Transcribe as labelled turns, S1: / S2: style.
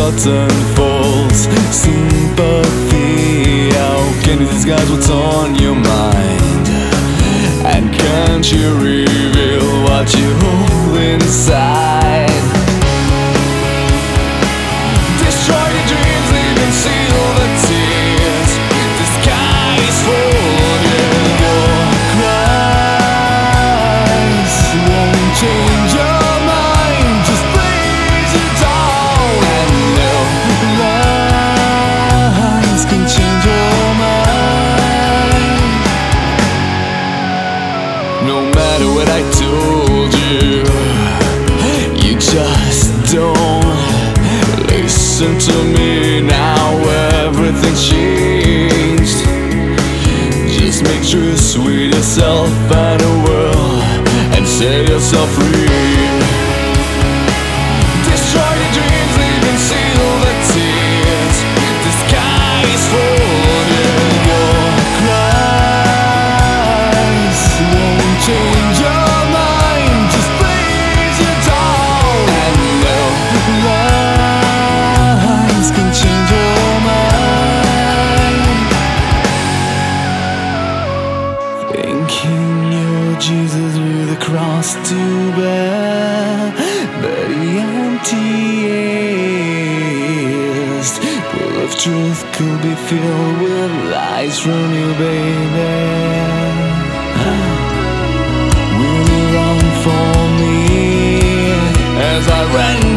S1: button falls. Sympathy, how can you disguise what's on your mind? And can't you reveal what you hold inside? Destroy your dreams, leave and seal the tears. The sky is falling, your cries won't change your mind. Just please you don't. And no lies can change your mind. No matter what I told you, you just don't listen to me. Now everything's changed. Just make truth with yourself and the world, and set yourself free. Destroy your dreams, leave and seal the tears. The sky is falling, your cries won't change your mind. Just please you don't. And no lies can change your mind. Thinking you're Jesus with a cross to bear, but the emptiest pool of truth could be filled with lies from you, baby. Will you run for me as I ran